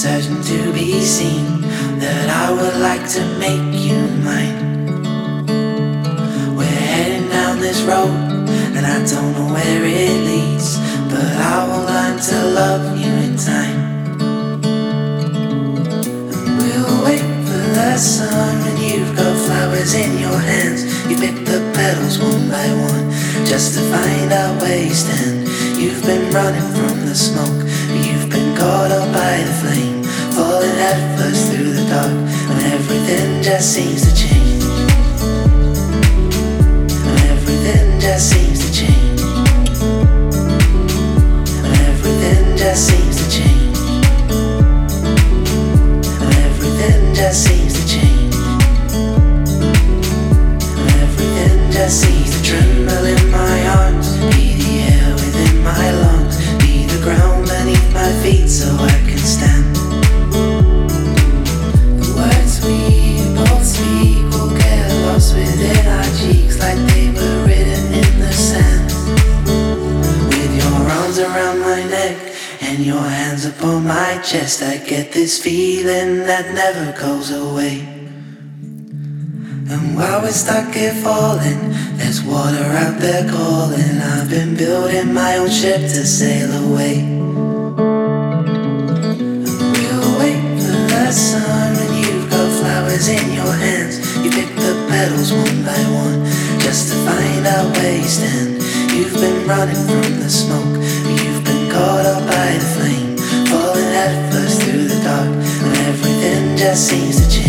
certain to be seen that I would like to make you mine. We're heading down this road and I don't know where it leads, but I will learn to love you in time. And we'll wait for the sun when you've got flowers in your hands. You pick the petals one by one just to find out where you stand. You've been running from the smoke, you've been caught up by the flame, falling headfirst through the dark when everything just seems to change. When everything just seems to change. When everything just seems to change. When everything just seems to change. When everything just seems to tremble in my arms, be the air within my lungs, be the ground beneath my feet so I can stand. The words we both speak will get lost within our cheeks like they were written in the sand. With your arms around my neck and your hands upon my chest, I get this feeling that never goes away. And while we're stuck here falling, there's water out there calling. I've been building my own ship to sail away. And we'll wait for the sun when you've got flowers in your hands. You pick the petals one by one just to find out where you stand. You've been running from the smoke, you've been caught up by the flame, falling headfirst through the dark when everything just seems to change.